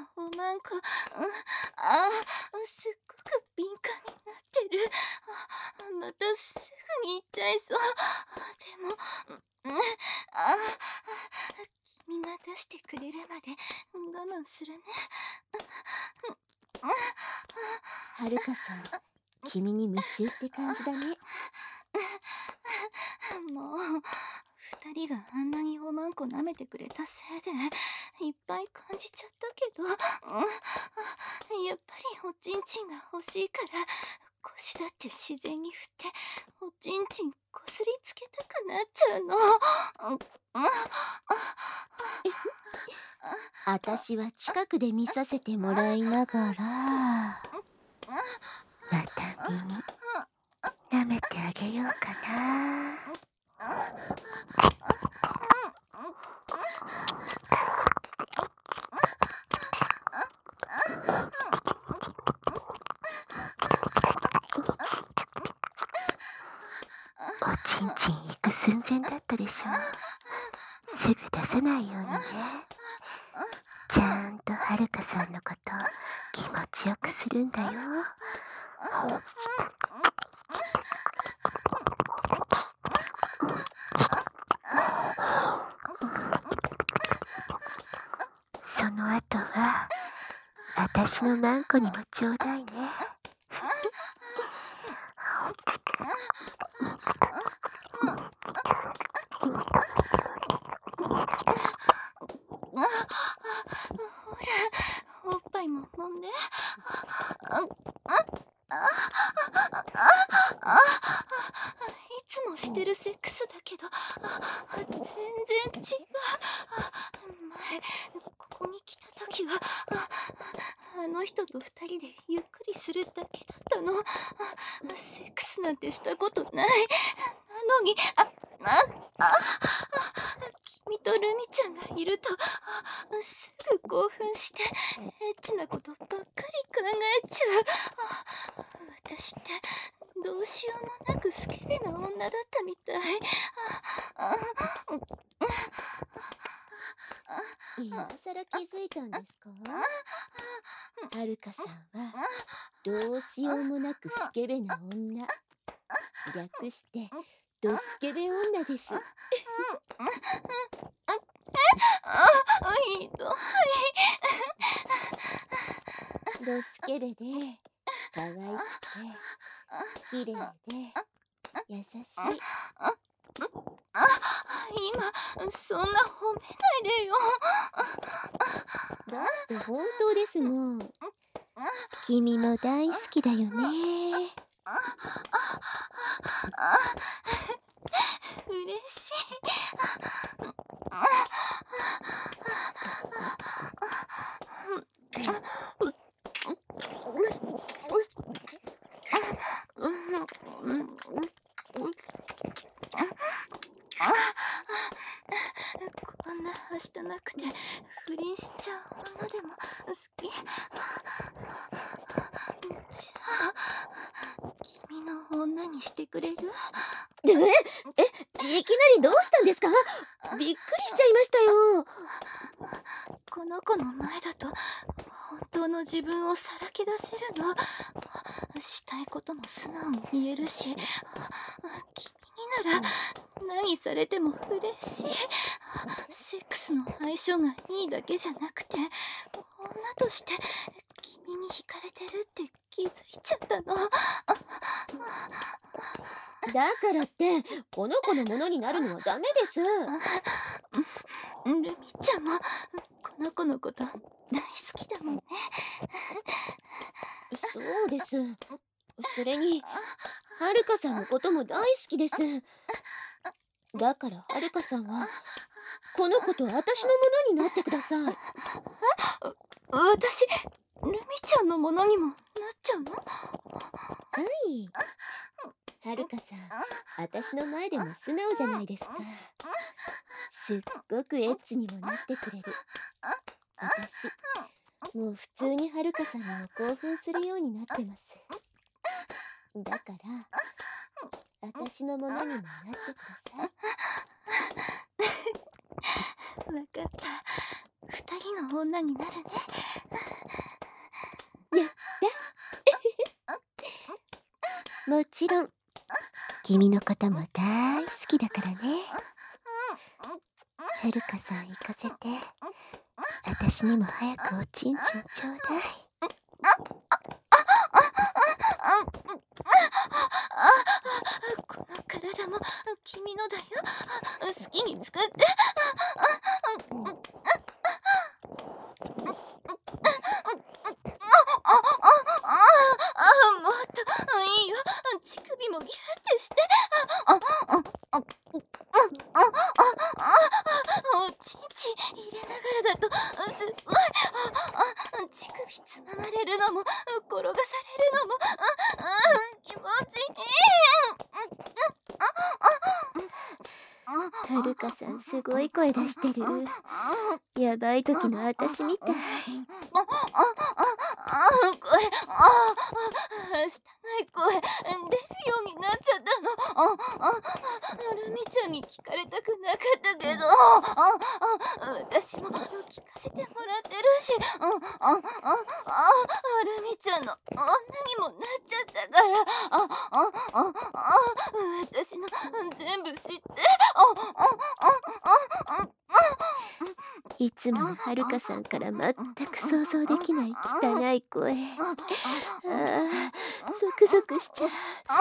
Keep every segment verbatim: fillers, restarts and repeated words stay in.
おまんこ、うん、ああ、すっごく敏感になってる。あ、またすぐに行っちゃいそう。でも、うん、ああ、君が出してくれるまで我慢するね。 はるかさん、君に夢中って感じだね。 もう二人があんなにおまんこ舐めてくれたせいでいっぱい感じちゃったけど、うん、やっぱりおちんちんが欲しいから腰だって自然に振っておちんちんこすりつけたくなっちゃうの。 あたしは近くで見させてもらいながら、また耳舐めてあげようかな。おちんちん行く寸前だったでしょ。すぐ出さないようにね。ちゃんとはるかさんのこと気持ちよくするんだよ。その後はあたしのマンコにもちょうだいね。 ほら、おっぱいも揉んで。いつもしてるセックスだけど全然違う。前ここに来た時はあの人と二人でゆっくりするだけだったの。セックスなんてしたことない。なのに、あ、あ、あ、君とルミちゃんがいるとすぐ興奮してエッチなことばっかり考えちゃう。私ってどうしようもなくスケベな女だったみたい。 今さら気づいたんですか？はるかさんはどうしようもなくスケベな女、略してドスケベ女です。 ひどい。 ドスケベで可愛くて綺麗で優しい。 今そんな褒めないでよ。 だって本当ですもん。君も大好きだよね。 嬉しい。こんなはしたなくて不倫しちゃう女でも好き。じゃあ君の女にしてくれる？ ええ、いきなりどうしたんですか？びっくりしちゃいましたよ。 この子の前だと本当の自分をさらけ出せるの。したいことも素直に言えるし、君になら何されても嬉しい。セックスの相性がいいだけじゃなくて女として君に惹かれてるって気づいちゃったの。 だからってこの子のものになるのはダメです。 ルミちゃんもこの子のこと大好きだもんね。 そうです。それにはるかさんのことも大好きです。だからはるかさんはこの子と私のものになってください。 私ルミちゃんのものにもなっちゃうの？はい。はるかさん、私の前でも素直じゃないですか。すっごくエッチにもなってくれる。私もう普通にはるかさんにも興奮するようになってます。だから私のものにもなってください。 わかった。二人の女になるね。 ちろん君のことも大好きだからね。はるかさん行かせて、私にも早くおちんちんちょうだい。 この体も君のだよ。好きに使って。もっといいよ。乳首もギュッてして。おちんちん入れながらだとすっごい。乳首つままれるのも転がされるのも気持ちいい。 はるかさんすごい声出してる。やばい時の私みたい。 これ、ああ、汚い声出るようになっちゃったの。ああ、ルミちゃんに聞かれたくなかったけど、ああ、私も聞かせてもらってるし、ああ、ああ、ルミちゃんの女にもなっちゃったから、ああ、ああ、私の全部知って、ああ、ああ、 いつものはるかさんから全く想像できない汚い声。ああ、ゾクゾクしちゃう。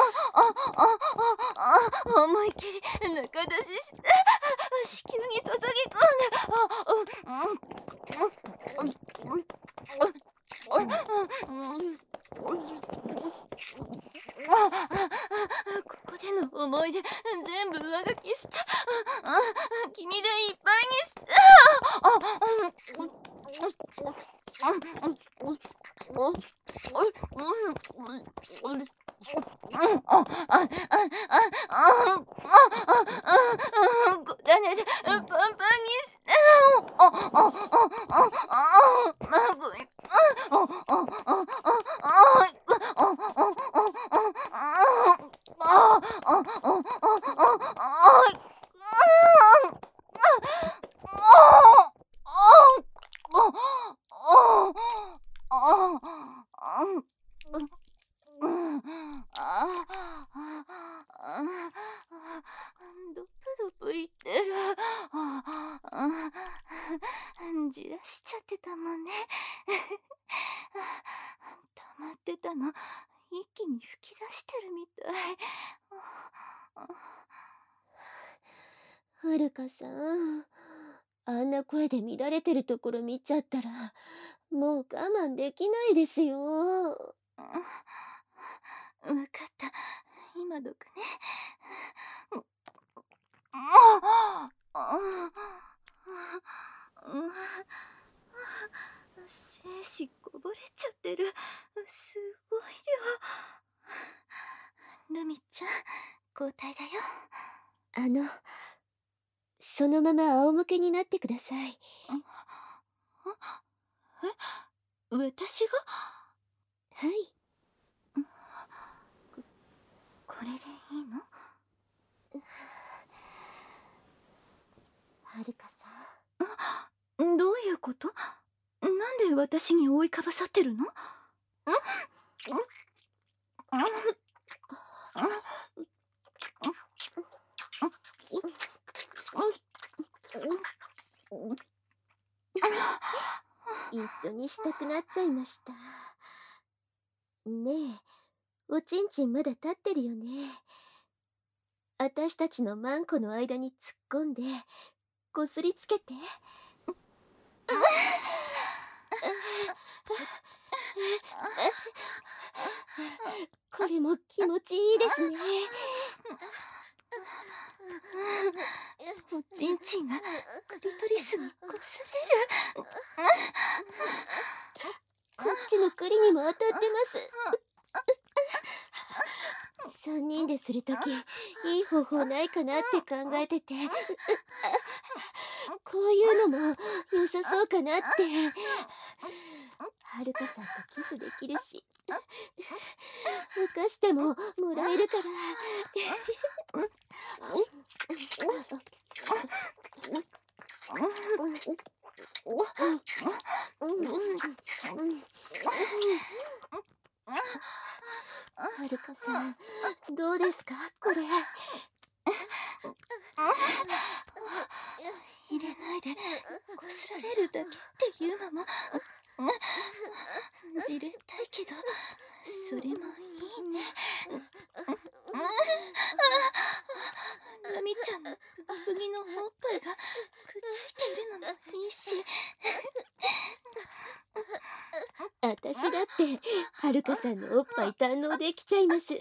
思いっきり中出しして子宮に注ぎ込んで、ここでの思い出全部上書きして、君でいっぱいにして。ごだねでパンパンにして。ドプドプいってる。じらしちゃってたもんね。溜まってたの一気に吹き出してるみたい。 はるかさん、あんな声で乱れてるところ見ちゃったらもう我慢できないですよ。 わかった。今どくね。精子こぼれちゃってる。すごい量。ルミちゃん、交代だよ。 あの、そのまま仰向けになってください。 え、私が？ はい。 こ、これでいいの？ はるかさん？どういうこと？なんで私に覆いかぶさってるの？ん？ 一緒にしたくなっちゃいました。ねえ、おちんちんまだ立ってるよね。あたしたちのマンコの間に突っ込んでこすりつけて。これも気持ちいいですね。 おちんちんがクリトリスにこすれる。 こっちの栗にも当たってます。三人でするときいい方法ないかなって考えてて、こういうのも良さそうかなって。はるかさんとキスできるし、浮かしてももらえるから。はるかさん、 どうですかこれ。 入れないでこすられるだけっていうのもじれったいけどそれもいいね。ラミちゃんのブギブギのおっぱいがくっついているのもいいし。 私だってはるかさんのおっぱい堪能できちゃいます。 あ、しっかり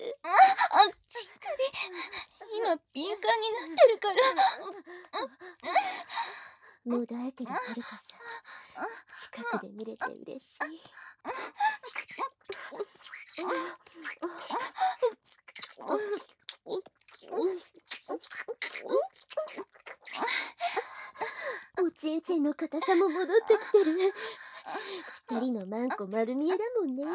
今敏感になってるから。 もだえてるはるかさん、近くで見れて嬉しい。おちんちんの硬さも戻ってきてる。二人のマンコ丸見えだもんね。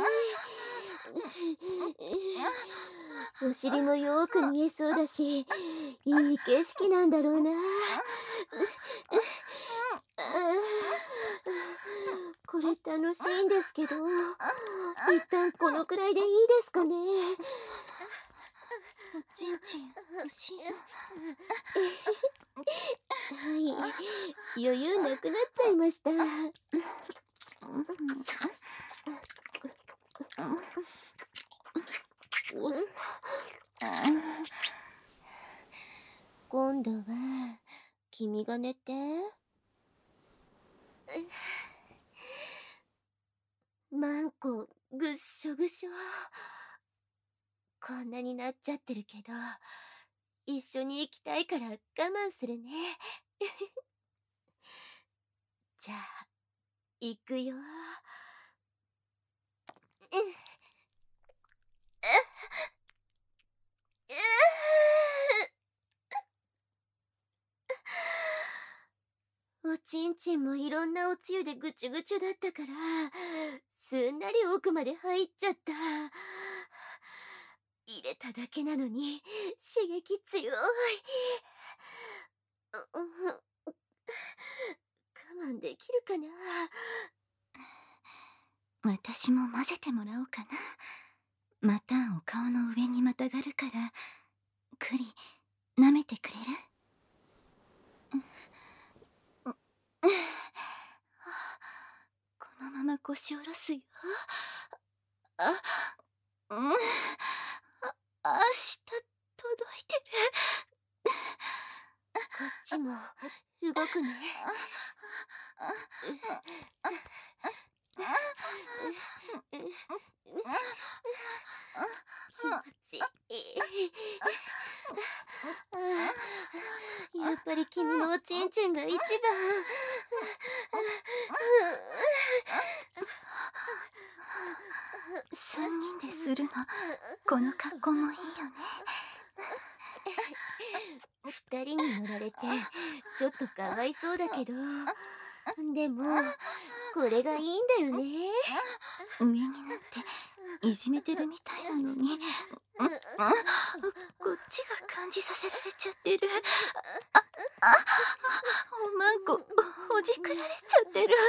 お尻もよーく見えそうだし、いい景色なんだろうな。これ楽しいんですけど、一旦このくらいでいいですかね。 おちんちん欲しいの。 はい、余裕なくなっちゃいました。今度は君が寝て。マンコぐっしょぐしょ。こんなになっちゃってるけど、一緒に行きたいから我慢するね。じゃあ行くよ。おちんちんもいろんなおつゆでぐちゅぐちゅだったから、すんなり奥まで入っちゃった。入れただけなのに刺激強い。我慢できるかな。 私も混ぜてもらおうかな。またお顔の上にまたがるからクリ舐めてくれる？このまま腰下ろすよ。あ、うん、あ、下届いてる。 こっちも動くね。気持ちいい。やっぱり君のおちんちんが一番。 三人でするのこの格好もいいよね。 二人に乗られてちょっとかわいそうだけど、でもこれがいいんだよね。 上になっていじめてるみたいなのに、こっちが感じさせられちゃってる。あ、あ、おまんこほじくられちゃってる。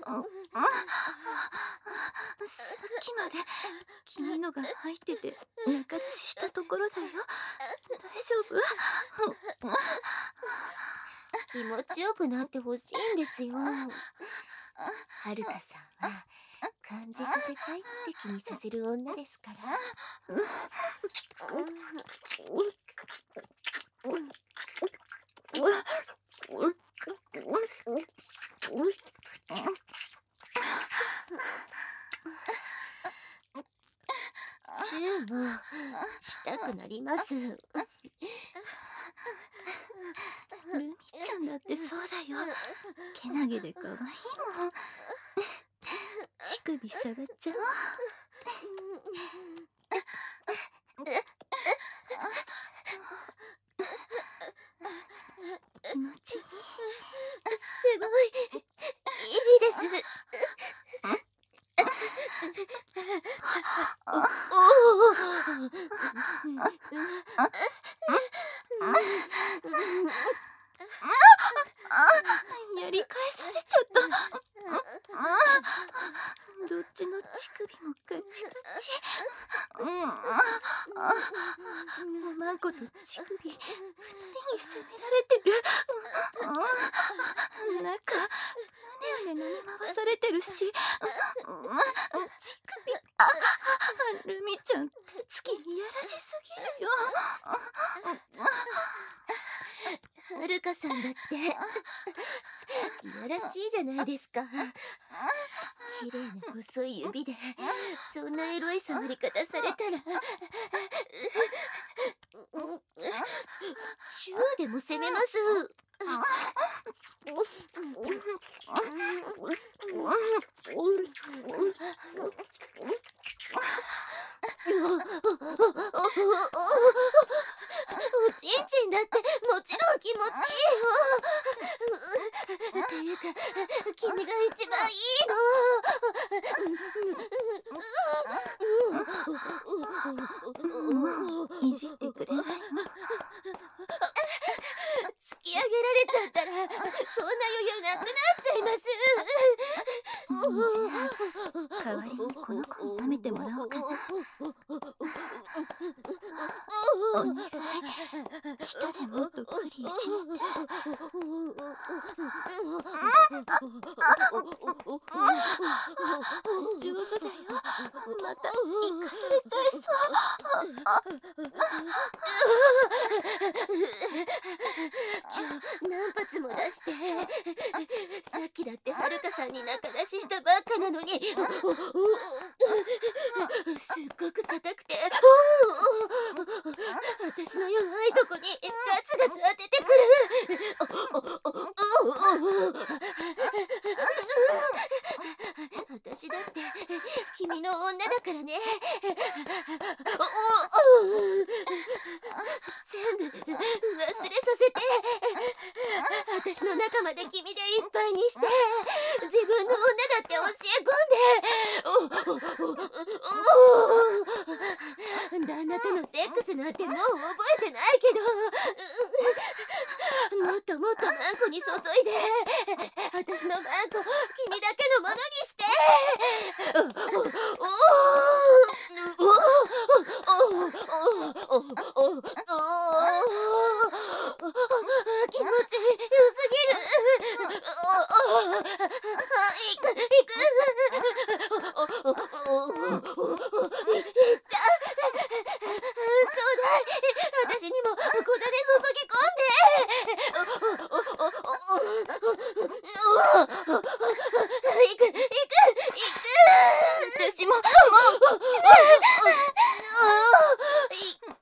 さっきまで君のが入ってて中出ししたところだよ。大丈夫？ 気持ちよくなってほしいんですよ。はるかさんは感じさせたいって気にさせる女ですから。チューもしたくなります。ルミちゃんだってそうだよ。けなげでかわいいもん。乳首触っちゃおう。気持ちいい。 すごいいいです。おおやり返されちゃった。 どっちの乳首もガチガチ。うん、おまんこと乳首二人に責められてる。うん、なんかうねうね舐め回されてるし、うん、乳首、あ、ルミちゃん手つきいやらしすぎるよ。 はるかさんだっていやらしいじゃないですか。綺麗な細い指でそんなエロい触り方されたらチューでも攻めます。おちんちんだってもちろん気持ちいいよ。っていうか君が一番いいの。 もういじってくれないの？ 突き上げられちゃったらそんな余裕なくなっちゃいます。 じゃあ代わりにこの子に舐めてもらおうかな。お願い、舌でもっとクリいじって。上手だよ。また生かされちゃいそう。 今日何発も出してさっきだってはるかさんに仲出ししたばっかなのにすっごく硬くて私の弱いとこにガツガツ当ててくる。私だって君の女だからね。全部忘れさせて私の中まで君でいっぱいにして自分の女だって教え込んで旦那とのセックスなんてもう覚えてないけどもっともっとマンコに注いで私のマンコ君だけのものにして気持ちよすぎる。いくいくちゃちょうだい。私にもここで注ぎ込んで。いくいくいく。 私ももう来ちゃう。 いく。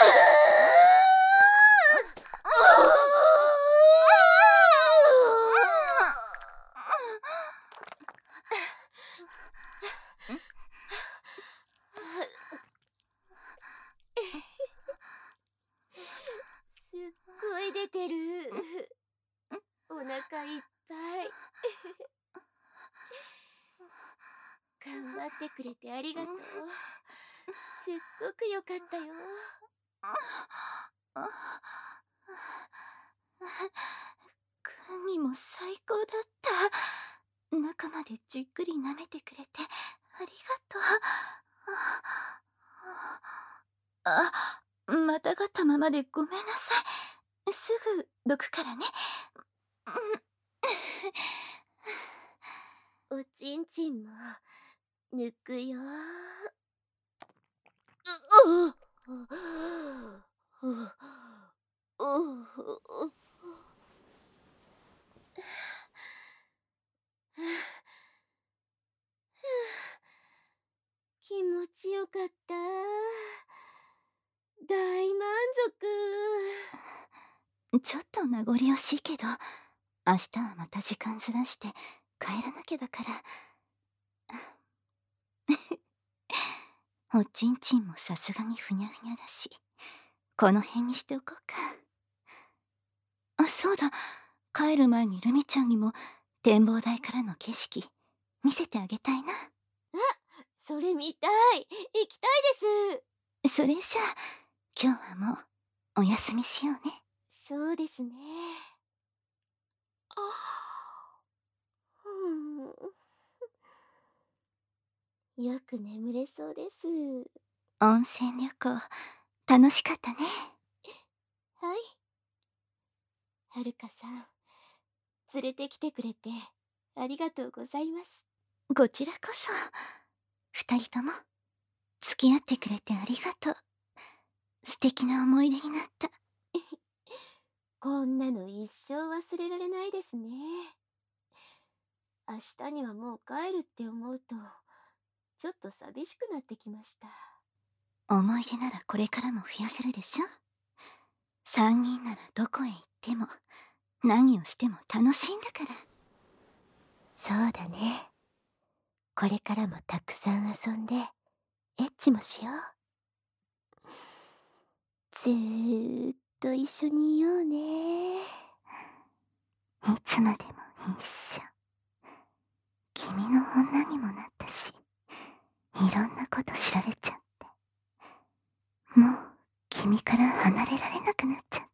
すっごい出てる。お腹いっぱい。頑張ってくれてありがとう。すっごくよかったよ。 クンにも最高だった。中までじっくり舐めてくれてありがとう。あ、またがったままでごめんなさい。すぐどくからね。 おちんちんも抜くよ。気持ちよかった。大満足。 ちょっと名残惜しいけど、明日はまた時間ずらして帰らなきゃだから。おちんちんもさすがにふにゃふにゃだし、この辺にしておこうか。あ、そうだ、帰る前にルミちゃんにも展望台からの景色見せてあげたいな。 あ、それ見たい。行きたいです。 それじゃあ今日はもうお休みしようね。 そうですね。うんよく眠れそうです。 温泉旅行、楽しかったね。 はい。はるかさん、連れてきてくれてありがとうございます。 こちらこそ。二人とも、付き合ってくれてありがとう。素敵な思い出になった。 こんなの一生忘れられないですね。明日にはもう帰るって思うと、ちょっと寂しくなってきました。 思い出ならこれからも増やせるでしょ。三人ならどこへ行っても、何をしても楽しいんだから。 そうだね。これからもたくさん遊んで、エッチもしよう。ずーっと一緒にいようね。 いつまでも一緒。君の女にもなったし、いろんなこと知られちゃって。もう君から離れられなくなっちゃった。